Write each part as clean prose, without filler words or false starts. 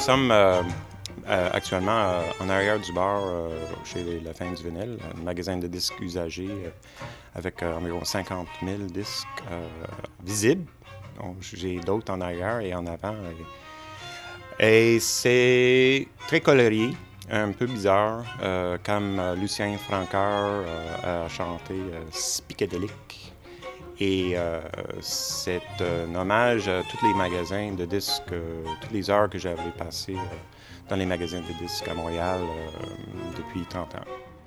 sommes actuellement en arrière du bar chez La Fin du Vinyle, un magasin de disques usagés avec environ 50 000 disques visibles. Donc, j'ai d'autres en arrière et en avant. Et c'est très coloré, un peu bizarre, comme Lucien Francoeur a chanté Spicadélique. Et c'est un hommage à tous les magasins de disques, toutes les heures que j'avais passées dans les magasins de disques à Montréal depuis 30 ans.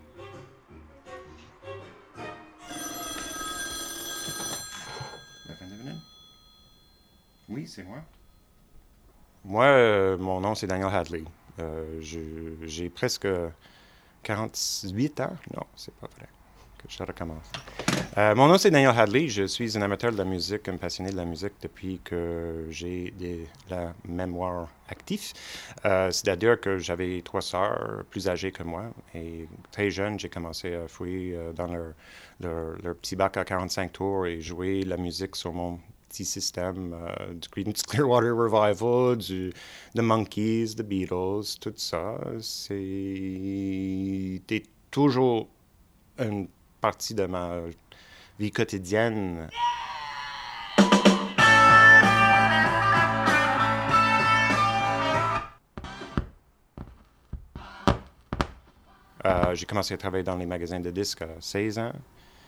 La fin de venue? Oui, c'est moi. Moi, mon nom, c'est Daniel Hadley. J'ai presque 48 ans. Non, c'est pas vrai. Que je recommence. Mon nom, c'est Daniel Hadley. Je suis un amateur de la musique, un passionné de la musique depuis que j'ai la mémoire active. C'est-à-dire que j'avais 3 sœurs plus âgées que moi. Et très jeune, j'ai commencé à fouiller dans leur petit bac à 45 tours et jouer la musique sur mon petit système du Creedence Clearwater Revival, The Monkees, The Beatles, tout ça. C'était toujours une partie de ma vie quotidienne. J'ai commencé à travailler dans les magasins de disques à 16 ans.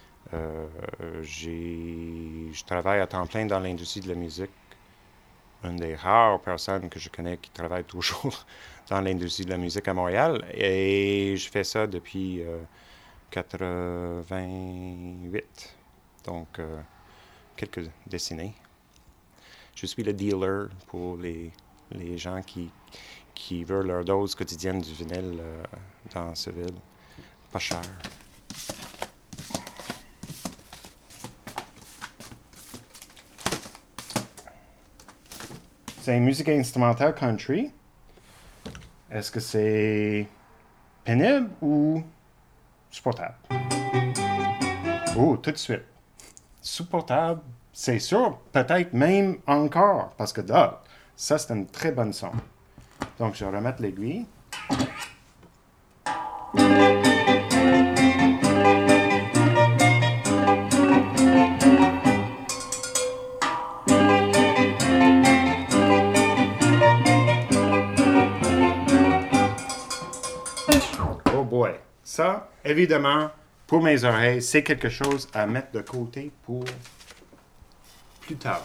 Je travaille à temps plein dans l'industrie de la musique. Une des rares personnes que je connais qui travaille toujours dans l'industrie de la musique à Montréal. Et je fais ça depuis 88, donc quelques décennies. Je suis le dealer pour les gens qui veulent leur dose quotidienne du vinyle dans ce ville. Pas cher. C'est une musique instrumentale country. Est-ce que c'est pénible ou supportable? Oh, tout de suite. Supportable, c'est sûr, peut-être même encore, parce que là, ça, c'est une très bonne son. Donc, je vais remettre l'aiguille. Oh boy! Ça, évidemment, pour mes oreilles, c'est quelque chose à mettre de côté pour plus tard.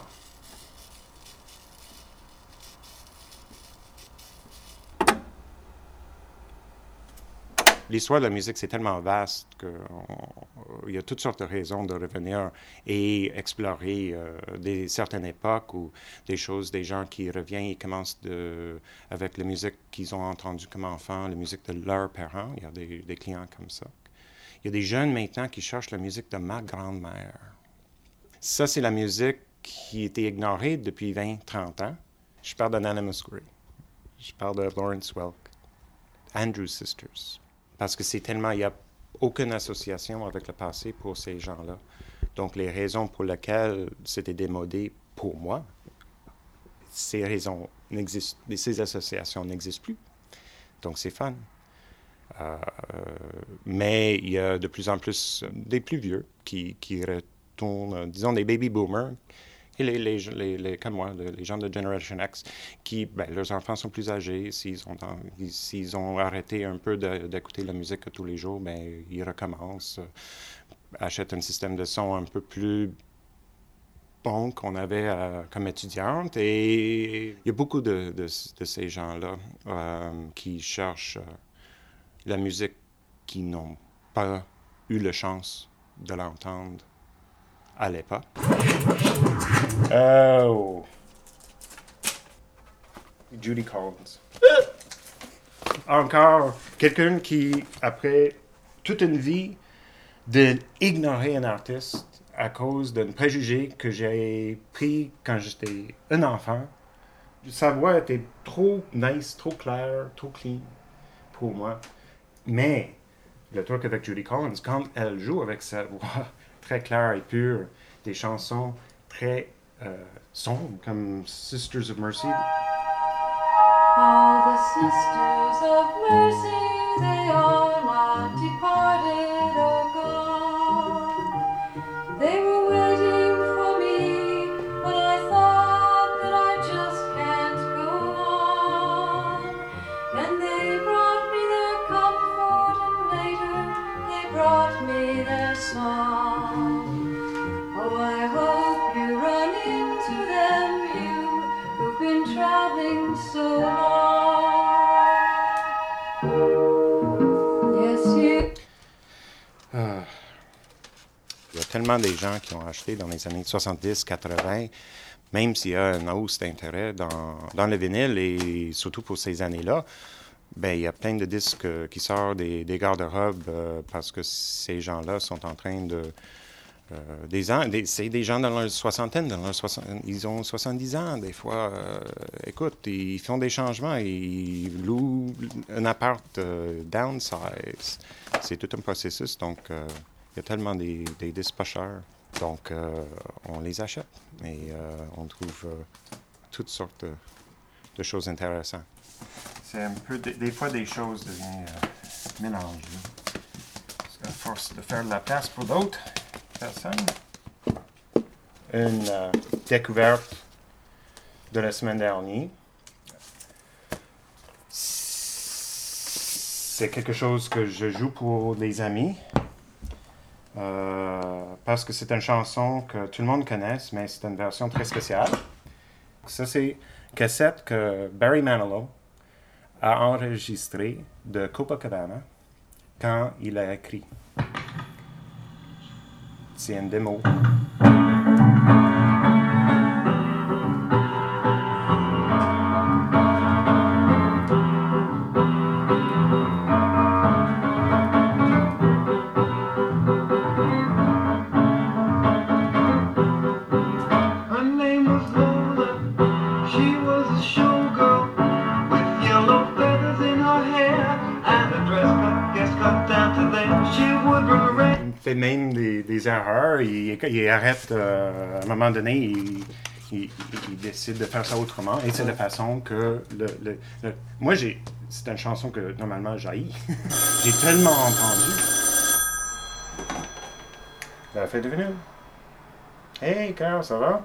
L'histoire de la musique, c'est tellement vaste qu'il y a toutes sortes de raisons de revenir et explorer certaines époques ou des gens qui reviennent et commencent avec la musique qu'ils ont entendue comme enfants, la musique de leurs parents. Il y a des clients comme ça. Il y a des jeunes maintenant qui cherchent la musique de ma grand-mère. Ça, c'est la musique qui était ignorée depuis 20-30 ans. Je parle d'Anonymous Grey. Je parle de Lawrence Welk, Andrews Sisters. Parce que il n'y a aucune association avec le passé pour ces gens-là. Donc, les raisons pour lesquelles c'était démodé pour moi, ces associations n'existent plus. Donc, c'est fun. Mais il y a de plus en plus des plus vieux qui retournent, disons, des baby boomers, et comme moi, les gens de Generation X, leurs enfants sont plus âgés, s'ils ont arrêté un peu d'écouter la musique tous les jours, ils recommencent, achètent un système de son un peu plus bon qu'on avait comme étudiante. Et il y a beaucoup de ces gens-là qui cherchent la musique qui n'ont pas eu la chance de l'entendre à l'époque. Oh. Judy Collins. Encore quelqu'un qui, après toute une vie d'ignorer un artiste à cause d'un préjugé que j'ai pris quand j'étais un enfant, sa voix était trop nice, trop claire, trop clean pour moi. Mais le truc avec Judy Collins, quand elle joue avec sa voix très claire et pure, des chansons très sombres, comme Sisters of Mercy. All the sisters of mercy, they are not departed or gone. They were waiting for me when I thought that I just can't go on. And they brought me their comfort, and later they brought me their song. Oh, I hope you run into them, you who've been traveling so long. Yes, you. Il y a tellement de gens qui ont acheté dans les années 70-80, même s'il y a une hausse d'intérêt dans le vinyle, et surtout pour ces années-là, ben, il y a plein de disques qui sortent des garde-robes parce que ces gens-là sont en train de... c'est des gens dans leur soixantaine, ils ont 70 ans des fois. Écoute, ils font des changements, ils louent un appart downsize. C'est tout un processus, donc il y a tellement des disques pas chers. Donc on les achète et on trouve toutes sortes de choses intéressantes. C'est un peu, des fois, des choses deviennent mélangées. À force de faire de la place pour d'autres personnes. Une découverte de la semaine dernière. C'est quelque chose que je joue pour des amis. Parce que c'est une chanson que tout le monde connaît, mais c'est une version très spéciale. Ça, c'est une cassette que Barry Manilow a enregistrée de Copacabana quand il a écrit. C'est une démo. Fait même des erreurs, il arrête à un moment donné, il décide de faire ça autrement, et c'est de façon que moi c'est une chanson que normalement j'haïs. J'ai tellement entendu. La fête de vinyle. Hey Carl, ça va?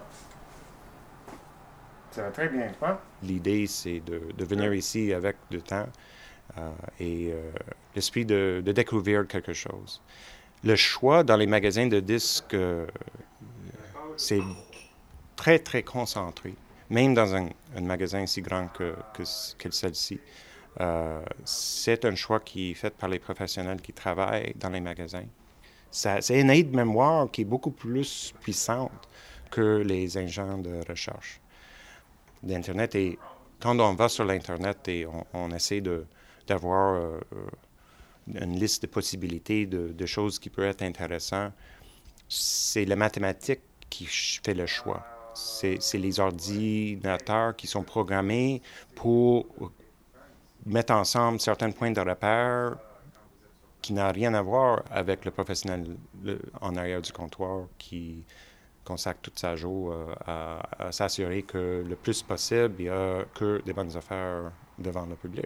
Ça va très bien, toi? L'idée, c'est de venir ici avec du temps et l'esprit de découvrir quelque chose. Le choix dans les magasins de disques, c'est très, très concentré, même dans un magasin si grand que celle-ci. C'est un choix qui est fait par les professionnels qui travaillent dans les magasins. C'est une aide-mémoire qui est beaucoup plus puissante que les engins de recherche d'Internet. Et quand on va sur l'Internet et on essaie d'avoir une liste de possibilités, de choses qui peuvent être intéressantes, c'est la mathématique qui fait le choix. C'est les ordinateurs qui sont programmés pour mettre ensemble certains points de repère qui n'ont rien à voir avec le professionnel en arrière du comptoir qui consacre toute sa journée à s'assurer que le plus possible, il n'y a que des bonnes affaires devant le public.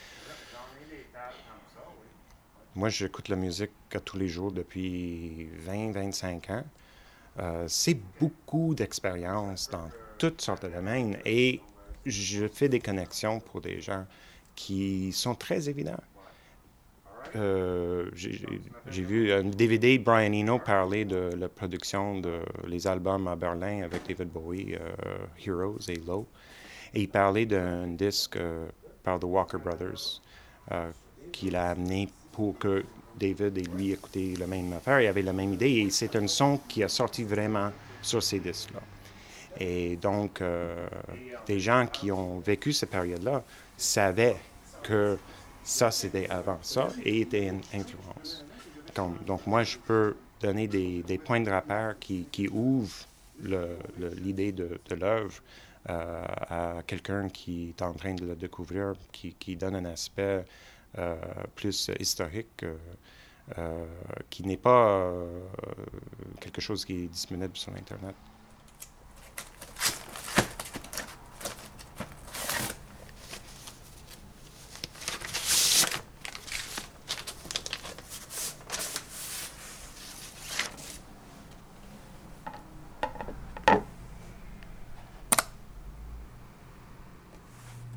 Moi, j'écoute la musique tous les jours depuis 20-25 ans. C'est beaucoup d'expérience dans toutes sortes de domaines et je fais des connexions pour des gens qui sont très évidents. J'ai vu un DVD, Brian Eno parler de la production de les albums à Berlin avec David Bowie, Heroes et Low. Et il parlait d'un disque par The Walker Brothers qu'il a amené pour que David et lui écoutaient la même affaire. Ils avaient la même idée et c'est un son qui a sorti vraiment sur ces disques-là. Et donc, des gens qui ont vécu cette période-là savaient que ça, c'était avant ça et était une influence. Donc, moi, je peux donner des points de repère qui ouvrent l'idée de l'œuvre à quelqu'un qui est en train de le découvrir, qui donne un aspect plus historique, qui n'est pas quelque chose qui est disponible sur Internet.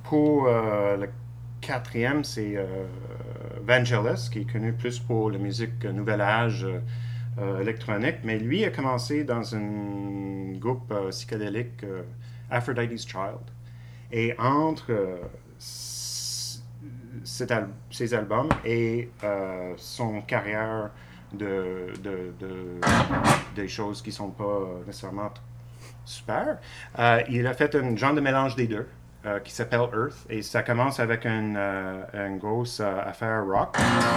pour le quatrième, c'est Vangelis, qui est connu plus pour la musique Nouvel Âge électronique, mais lui a commencé dans un groupe psychédélique, Aphrodite's Child. Et entre ses albums et son carrière des choses qui ne sont pas nécessairement super, il a fait un genre de mélange des deux. Qui s'appelle Earth, et ça commence avec une grosse affaire rock.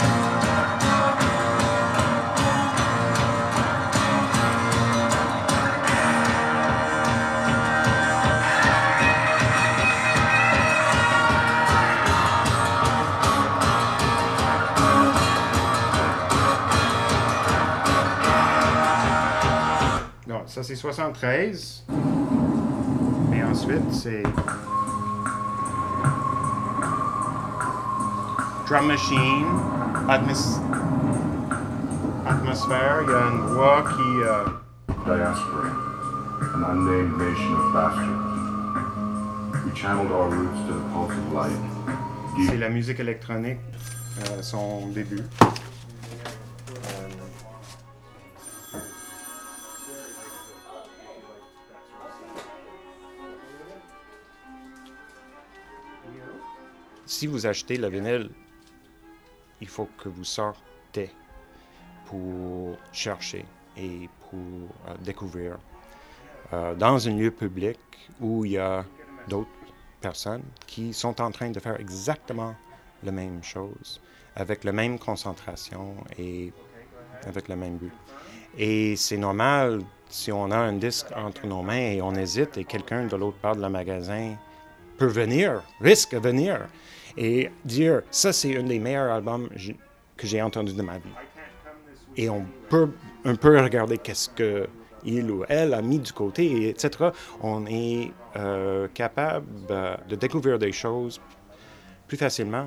Non, ça c'est 73, et ensuite c'est Drum Machine, Atmosphère, il y a une voix qui... Diaspora, an unnamed nation of bastards. We channeled our roots to the pulse of light. C'est la musique électronique, son début. Si vous achetez le vinyle, il faut que vous sortez pour chercher et pour découvrir. Dans un lieu public où il y a d'autres personnes qui sont en train de faire exactement la même chose, avec la même concentration et avec le même but. Et c'est normal si on a un disque entre nos mains et on hésite et quelqu'un de l'autre part de la magasin peut venir, risque de venir et dire « ça, c'est un des meilleurs albums que j'ai entendu de ma vie ». Et on peut un peu regarder qu'est-ce qu'il ou elle a mis du côté, etc. On est capable de découvrir des choses plus facilement.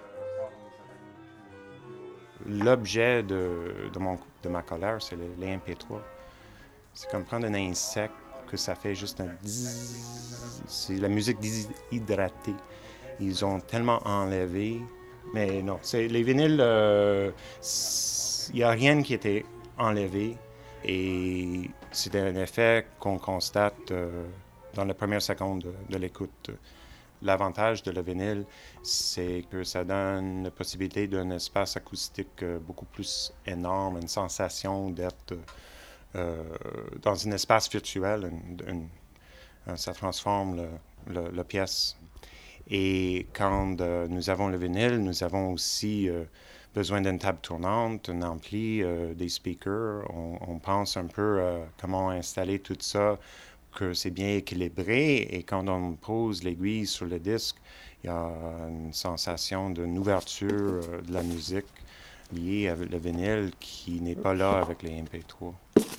L'objet de ma colère, c'est les MP3. C'est comme prendre un insecte que ça fait juste un zzz. C'est la musique déshydratée. Ils ont tellement enlevé. Mais non, les vinyles, il n'y a rien qui était enlevé. Et c'est un effet qu'on constate dans la première seconde de l'écoute. L'avantage de le vinyle, c'est que ça donne la possibilité d'un espace acoustique beaucoup plus énorme, une sensation d'être dans un espace virtuel. Ça transforme la pièce. Et quand nous avons le vinyle, nous avons aussi besoin d'une table tournante, un ampli, des speakers. On pense un peu comment installer tout ça, que c'est bien équilibré. Et quand on pose l'aiguille sur le disque, il y a une sensation d'une ouverture de la musique liée avec le vinyle qui n'est pas là avec les MP3.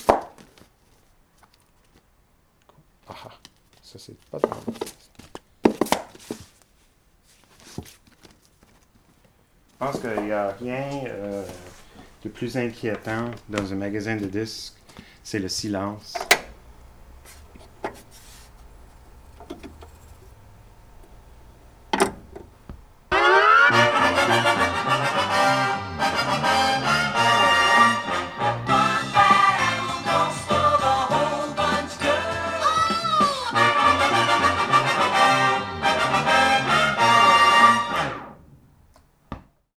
Ah, ça c'est pas de... Je pense qu'il n'y a rien de plus inquiétant dans un magasin de disques, c'est le silence.